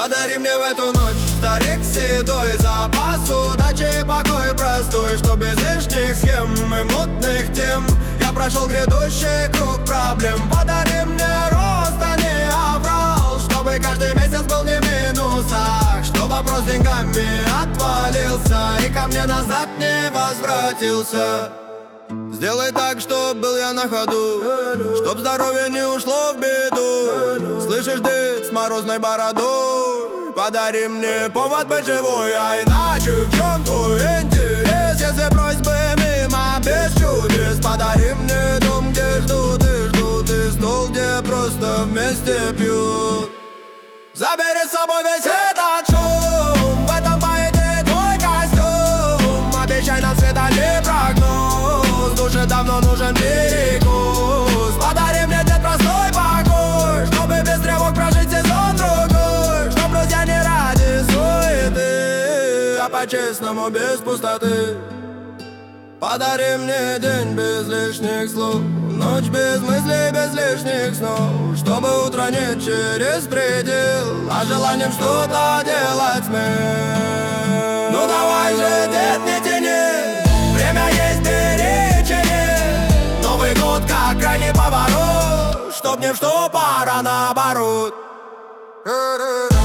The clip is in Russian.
Подари мне в эту ночь, старик седой, запас удачи и покой простой, что без лишних схем и мутных тем я прошел грядущий круг проблем. Подари мне рост, а не аврал, чтобы каждый месяц был не в минусах, что вопрос с деньгами отвалился и ко мне назад не возвратился. Сделай так, чтоб был я на ходу, чтоб здоровье не ушло в беду. Слышишь, дед с морозной бородой, подари мне повод быть живой. А иначе в чем твой интерес, если просьбы мимо без чудес? Подари мне дом, где ждут и стол, где просто вместе пьют. Забери с собой весь этот шум, в этом поэте твой костюм. Обещай нам света не прогноз, душе давно нужен перекус. Подари мне, дед, простой покой, чтобы без тревог прожить сезон другой, чтоб друзья не ради суеты, а по-честному без пустоты. Подари мне день без лишних слов, ночь без мыслей, без лишних снов, чтобы утро не через предел, а желанием что-то делать смел. Ну давай же, дед, не тяни, время есть, бери, чини. Новый год как крайний поворот, чтоб не в что пора наоборот.